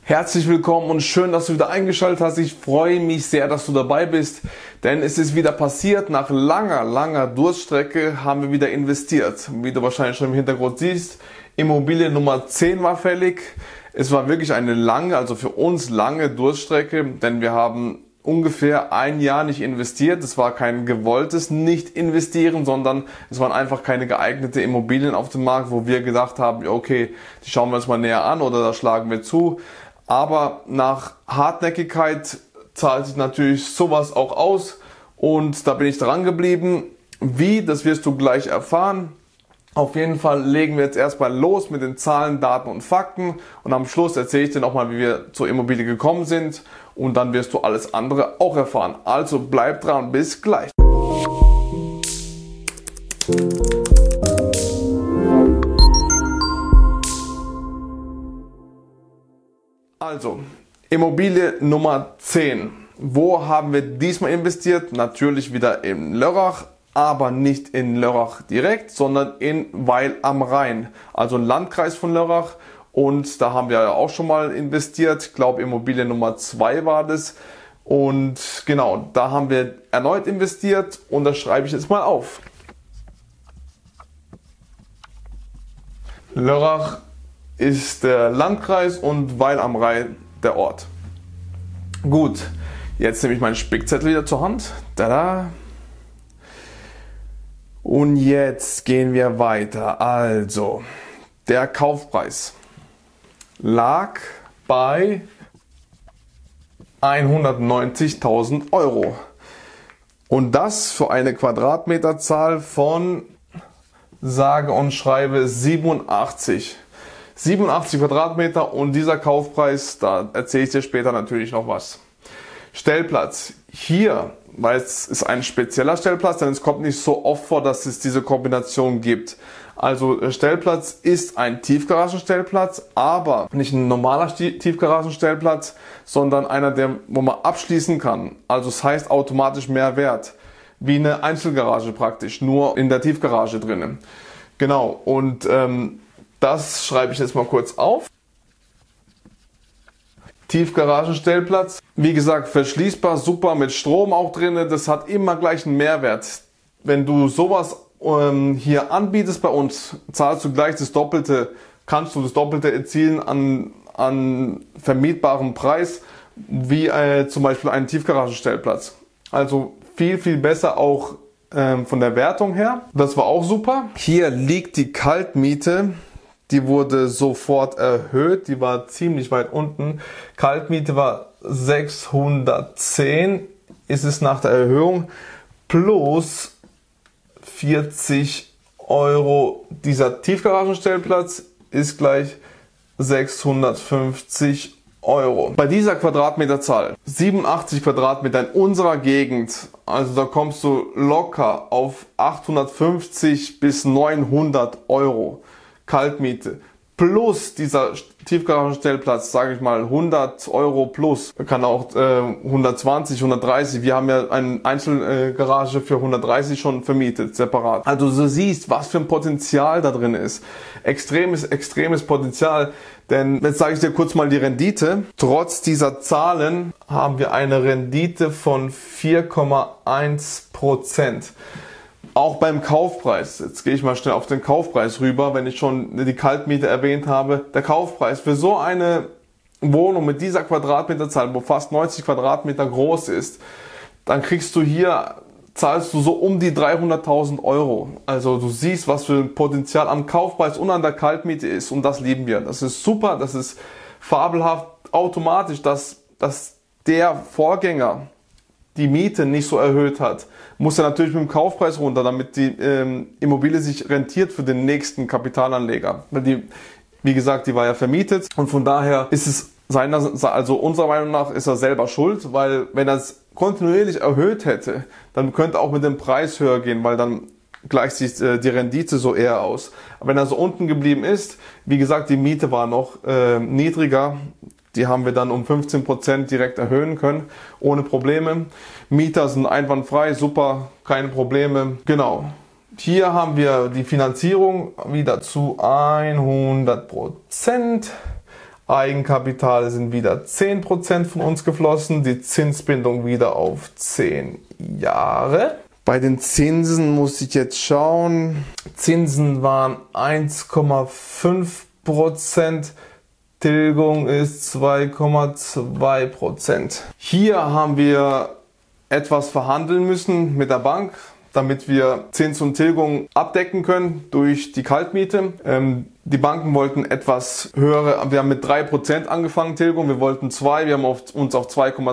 Herzlich willkommen und schön, dass du wieder eingeschaltet hast. Ich freue mich sehr, dass du dabei bist, denn es ist wieder passiert. Nach langer Durststrecke haben wir wieder investiert. Wie du wahrscheinlich schon im Hintergrund siehst, Immobilie Nummer 10 war fällig. Es war wirklich eine lange, also für uns lange Durststrecke, denn wir haben ungefähr ein Jahr nicht investiert. Es war kein gewolltes Nicht-Investieren, sondern es waren einfach keine geeignete Immobilien auf dem Markt, wo wir gedacht haben, okay, die schauen wir uns mal näher an oder da schlagen wir zu. Aber nach Hartnäckigkeit zahlt sich natürlich sowas auch aus und da bin ich dran geblieben. Wie, das wirst du gleich erfahren. Auf jeden Fall legen wir jetzt erstmal los mit den Zahlen, Daten und Fakten und am Schluss erzähle ich dir nochmal, wie wir zur Immobilie gekommen sind und dann wirst du alles andere auch erfahren. Also bleib dran, bis gleich. Also, Immobilie Nummer 10. Wo haben wir diesmal investiert? Natürlich wieder in Lörrach, aber nicht in Lörrach direkt, sondern in Weil am Rhein, also ein Landkreis von Lörrach. Und da haben wir ja auch schon mal investiert. Ich glaube, Immobilie Nummer 2 war das. Und genau, da haben wir erneut investiert und das schreibe ich jetzt mal auf. Lörrach ist der Landkreis und Weil am Rhein der Ort. Gut, jetzt nehme ich meinen Spickzettel wieder zur Hand. Tada! Und jetzt gehen wir weiter. Also, der Kaufpreis lag bei 190.000 Euro. Und das für eine Quadratmeterzahl von sage und schreibe 87 Quadratmeter und dieser Kaufpreis, da erzähle ich dir später natürlich noch was. Stellplatz. Hier, weil es ist ein spezieller Stellplatz, denn es kommt nicht so oft vor, dass es diese Kombination gibt. Also Stellplatz ist ein Tiefgaragenstellplatz, aber nicht ein normaler Tiefgaragenstellplatz, sondern einer, wo man abschließen kann. Also es heißt automatisch mehr Wert. Wie eine Einzelgarage praktisch, nur in der Tiefgarage drinnen. Genau, und das schreibe ich jetzt mal kurz auf. Tiefgaragenstellplatz. Wie gesagt, verschließbar, super mit Strom auch drin. Das hat immer gleich einen Mehrwert. Wenn du sowas hier anbietest bei uns, zahlst du gleich das Doppelte, kannst du das Doppelte erzielen an vermietbarem Preis, wie zum Beispiel einen Tiefgaragenstellplatz. Also viel besser auch von der Wertung her. Das war auch super. Hier liegt die Kaltmiete. Die wurde sofort erhöht, die war ziemlich weit unten. Kaltmiete war 610, ist es nach der Erhöhung, plus 40 Euro. Dieser Tiefgaragenstellplatz ist gleich 650 Euro. Bei dieser Quadratmeterzahl, 87 Quadratmeter in unserer Gegend, also da kommst du locker auf 850 bis 900 Euro. Kaltmiete plus dieser Tiefgaragenstellplatz, sage ich mal 100 Euro plus, kann auch 120, 130, wir haben ja eine Einzelgarage für 130 schon vermietet, separat. Also du siehst, was für ein Potenzial da drin ist. Extremes Potenzial, denn jetzt sage ich dir kurz mal die Rendite. Trotz dieser Zahlen haben wir eine Rendite von 4,1%. Auch beim Kaufpreis, jetzt gehe ich mal schnell auf den Kaufpreis rüber, wenn ich schon die Kaltmiete erwähnt habe. Der Kaufpreis für so eine Wohnung mit dieser Quadratmeterzahl, wo fast 90 Quadratmeter groß ist, dann zahlst du so um die 300.000 Euro. Also du siehst, was für ein Potenzial am Kaufpreis und an der Kaltmiete ist und das lieben wir. Das ist super, das ist fabelhaft, automatisch, dass der Vorgänger die Miete nicht so erhöht hat, muss er natürlich mit dem Kaufpreis runter, damit die Immobilie sich rentiert für den nächsten Kapitalanleger. Weil wie gesagt, die war ja vermietet und von daher ist es also unserer Meinung nach ist er selber schuld, weil wenn er es kontinuierlich erhöht hätte, dann könnte auch mit dem Preis höher gehen, weil dann gleicht sich die Rendite so eher aus. Aber wenn er so unten geblieben ist, wie gesagt, die Miete war noch niedriger. Die haben wir dann um 15% direkt erhöhen können, ohne Probleme. Mieter sind einwandfrei, super, keine Probleme. Genau. Hier haben wir die Finanzierung wieder zu 100%. Eigenkapital sind wieder 10% von uns geflossen, die Zinsbindung wieder auf 10 Jahre. Bei den Zinsen muss ich jetzt schauen. Zinsen waren 1,5%. Tilgung ist 2,2%. Hier haben wir etwas verhandeln müssen mit der Bank, damit wir Zins und Tilgung abdecken können durch die Kaltmiete. Die Banken wollten etwas höhere, wir haben mit 3% angefangen Tilgung, wir wollten 2, wir haben uns auf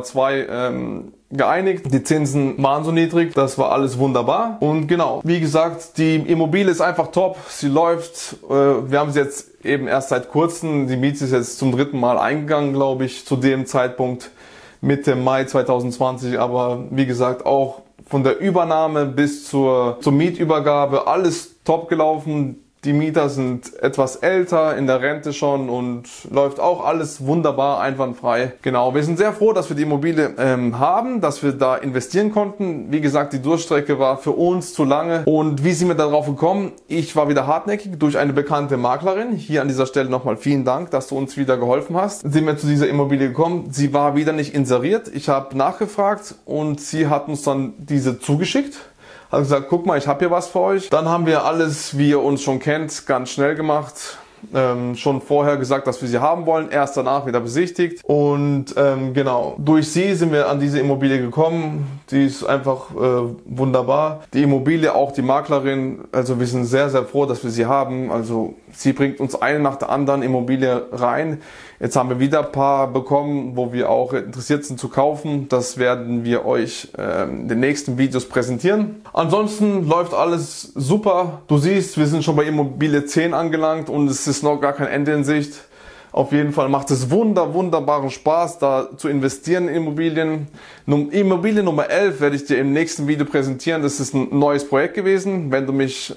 2,2 geeinigt. Die Zinsen waren so niedrig, das war alles wunderbar. Und genau, wie gesagt, die Immobilie ist einfach top, sie läuft. Wir haben sie jetzt eben erst seit kurzem, die Miete ist jetzt zum 3. Mal eingegangen, glaube ich, zu dem Zeitpunkt Mitte Mai 2020. Aber wie gesagt, auch von der Übernahme bis zur Mietübergabe alles top gelaufen. Die Mieter sind etwas älter, in der Rente schon und läuft auch alles wunderbar, einwandfrei. Genau, wir sind sehr froh, dass wir die Immobilie haben, dass wir da investieren konnten. Wie gesagt, die Durchstrecke war für uns zu lange. Und wie sind wir darauf gekommen? Ich war wieder hartnäckig durch eine bekannte Maklerin. Hier an dieser Stelle nochmal vielen Dank, dass du uns wieder geholfen hast. Sind wir zu dieser Immobilie gekommen. Sie war wieder nicht inseriert. Ich habe nachgefragt und sie hat uns dann diese zugeschickt. Hat gesagt, guck mal, ich habe hier was für euch. Dann haben wir alles, wie ihr uns schon kennt, ganz schnell gemacht. Schon vorher gesagt, dass wir sie haben wollen, erst danach wieder besichtigt und genau, durch sie sind wir an diese Immobilie gekommen, die ist einfach wunderbar. Die Immobilie, auch die Maklerin, also wir sind sehr, sehr froh, dass wir sie haben, also sie bringt uns eine nach der anderen Immobilie rein. Jetzt haben wir wieder ein paar bekommen, wo wir auch interessiert sind zu kaufen. Das werden wir euch in den nächsten Videos präsentieren. Ansonsten läuft alles super. Du siehst, wir sind schon bei Immobilie 10 angelangt und es ist noch gar kein Ende in Sicht. Auf jeden Fall macht es wunderbaren Spaß, da zu investieren in Immobilien. Immobilie Nummer 11 werde ich dir im nächsten Video präsentieren. Das ist ein neues Projekt gewesen. Wenn du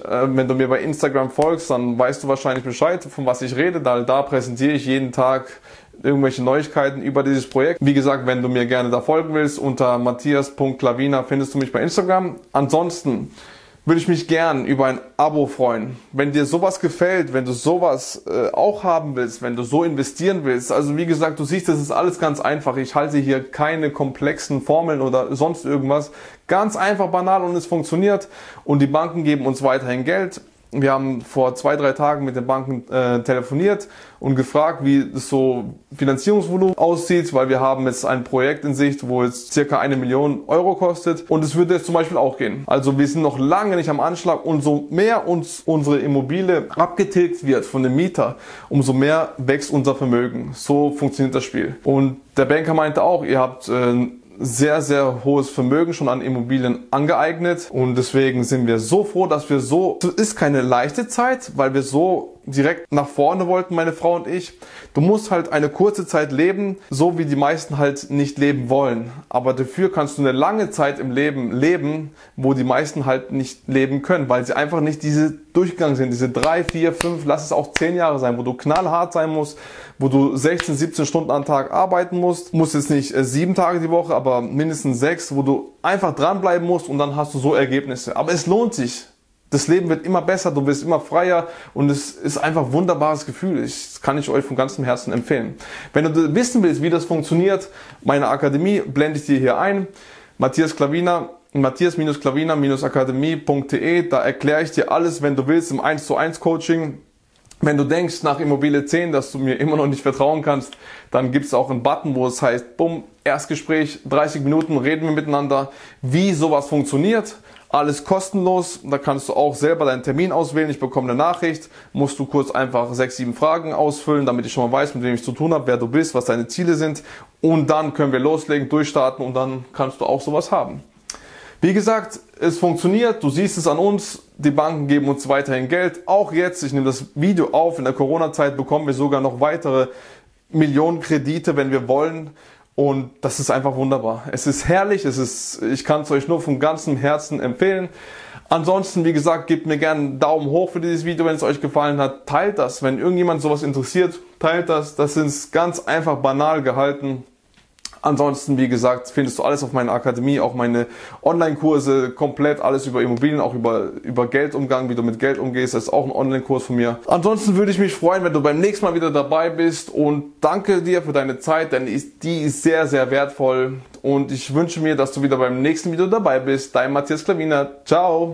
mir bei Instagram folgst, dann weißt du wahrscheinlich Bescheid, von was ich rede. Da präsentiere ich jeden Tag irgendwelche Neuigkeiten über dieses Projekt. Wie gesagt, wenn du mir gerne da folgen willst, unter matthias.klavina findest du mich bei Instagram. Ansonsten würde ich mich gern über ein Abo freuen. Wenn dir sowas gefällt, wenn du sowas auch haben willst, wenn du so investieren willst. Also wie gesagt, du siehst, das ist alles ganz einfach. Ich halte hier keine komplexen Formeln oder sonst irgendwas. Ganz einfach, banal und es funktioniert. Und die Banken geben uns weiterhin Geld. Wir haben vor 2-3 Tagen mit den Banken telefoniert und gefragt, wie das so Finanzierungsvolumen aussieht, weil wir haben jetzt ein Projekt in Sicht, wo jetzt circa 1 Million Euro kostet und es würde jetzt zum Beispiel auch gehen. Also wir sind noch lange nicht am Anschlag und so mehr uns unsere Immobilie abgetilgt wird von dem Mieter, umso mehr wächst unser Vermögen. So funktioniert das Spiel. Und der Banker meinte auch, ihr habt sehr, sehr hohes Vermögen schon an Immobilien angeeignet und deswegen sind wir so froh, dass wir es ist keine leichte Zeit, weil wir so direkt nach vorne wollten, meine Frau und ich. Du musst halt eine kurze Zeit leben, so wie die meisten halt nicht leben wollen. Aber dafür kannst du eine lange Zeit im Leben leben, wo die meisten halt nicht leben können, weil sie einfach nicht diese durchgegangen sind. Diese 3, 4, 5, lass es auch 10 Jahre sein, wo du knallhart sein musst, wo du 16, 17 Stunden am Tag arbeiten musst. Musst jetzt nicht 7 Tage die Woche, aber mindestens 6, wo du einfach dranbleiben musst und dann hast du so Ergebnisse. Aber es lohnt sich. Das Leben wird immer besser, du wirst immer freier und es ist einfach ein wunderbares Gefühl. Das kann ich euch von ganzem Herzen empfehlen. Wenn du wissen willst, wie das funktioniert, meine Akademie blende ich dir hier ein. matthias-klavina-akademie.de, da erkläre ich dir alles, wenn du willst, im 1:1 Coaching. Wenn du denkst nach Immobilie 10, dass du mir immer noch nicht vertrauen kannst, dann gibt es auch einen Button, wo es heißt, bumm, Erstgespräch, 30 Minuten reden wir miteinander, wie sowas funktioniert. Alles kostenlos, da kannst du auch selber deinen Termin auswählen. Ich bekomme eine Nachricht, musst du kurz einfach 6, 7 Fragen ausfüllen, damit ich schon mal weiß, mit wem ich zu tun habe, wer du bist, was deine Ziele sind. Und dann können wir loslegen, durchstarten und dann kannst du auch sowas haben. Wie gesagt, es funktioniert, du siehst es an uns, die Banken geben uns weiterhin Geld. Auch jetzt, ich nehme das Video auf, in der Corona-Zeit bekommen wir sogar noch weitere Millionen Kredite, wenn wir wollen. Und das ist einfach wunderbar. Es ist herrlich, ich kann es euch nur von ganzem Herzen empfehlen. Ansonsten, wie gesagt, gebt mir gerne einen Daumen hoch für dieses Video, wenn es euch gefallen hat. Teilt das, wenn irgendjemand sowas interessiert, teilt das. Das ist ganz einfach banal gehalten. Ansonsten, wie gesagt, findest du alles auf meiner Akademie, auch meine Online-Kurse, komplett alles über Immobilien, auch über Geldumgang, wie du mit Geld umgehst. Das ist auch ein Online-Kurs von mir. Ansonsten würde ich mich freuen, wenn du beim nächsten Mal wieder dabei bist, und danke dir für deine Zeit, denn die ist sehr, sehr wertvoll, und ich wünsche mir, dass du wieder beim nächsten Video dabei bist. Dein Matthias Klaviner. Ciao!